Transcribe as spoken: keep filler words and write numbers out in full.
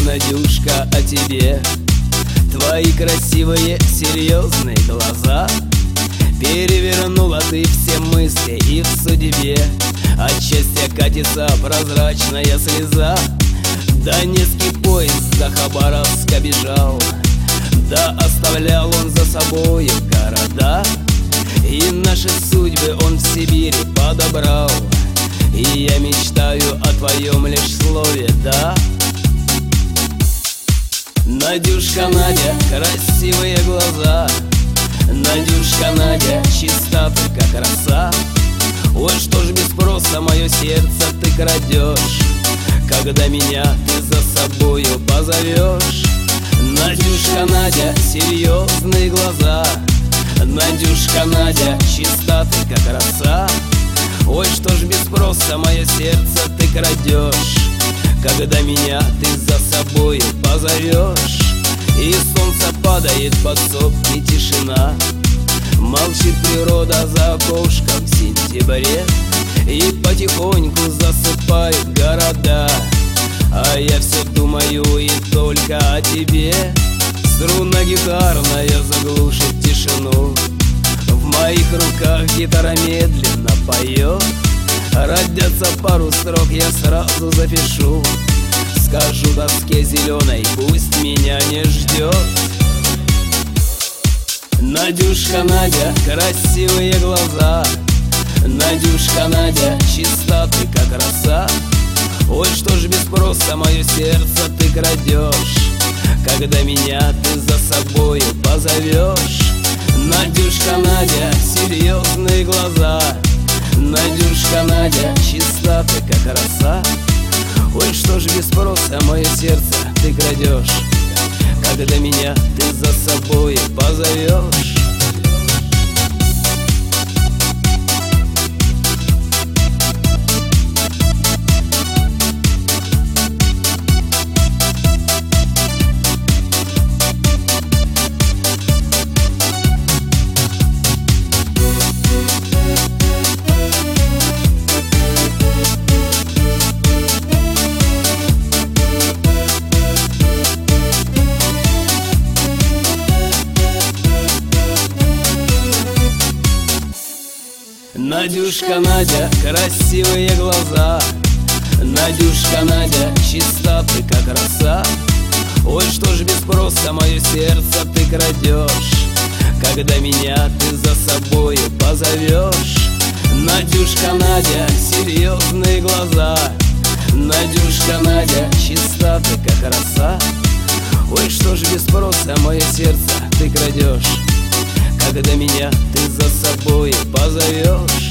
Надюшка, о тебе. Твои красивые, серьезные глаза перевернула ты все мысли и в судьбе. От счастья катится прозрачная слеза. Донецкий поезд до Хабаровска бежал, да оставлял он за собою города. И наши судьбы он в Сибири подобрал. И я мечтаю о твоем лишь слове «да». Надюшка Надя, красивые глаза. Надюшка Надя, чиста ты как роса. Ой, что ж без спроса мое сердце ты крадешь, когда меня ты за собою позовешь. Надюшка Надя, серьезные глаза. Надюшка Надя, чиста ты как роса. Ой, что ж без спроса мое сердце ты крадешь, когда меня ты за собою позовешь. И солнце падает под сопки, тишина. Молчит природа за окошком в сентябре. И потихоньку засыпают города. А я все думаю и только о тебе. Струна гитарная заглушит тишину. В моих руках гитара медленно поет. Родятся пару строк, я сразу запишу. Скажу доске зеленой, пусть меня не ждет. Надюшка Надя, красивые глаза. Надюшка Надя, чиста ты как роса. Ой, что ж без спроса мое сердце ты крадешь, когда меня ты за собою позовешь. Надюшка Надя, серьезные глаза. Надюшка Надя, чиста ты как роса. Ой, что ж без спроса мое сердце ты крадешь, когда меня ты за собой позовешь. Надюшка Надя, красивые глаза. Надюшка Надя, чиста ты как роса. Ой, что ж без спроса мое сердце ты крадешь, когда меня ты за собою позовешь. Надюшка Надя, серьезные глаза. Надюшка Надя, чиста ты как роса. Ой, что ж без спроса мое сердце ты крадешь, когда меня ты за собой позовешь.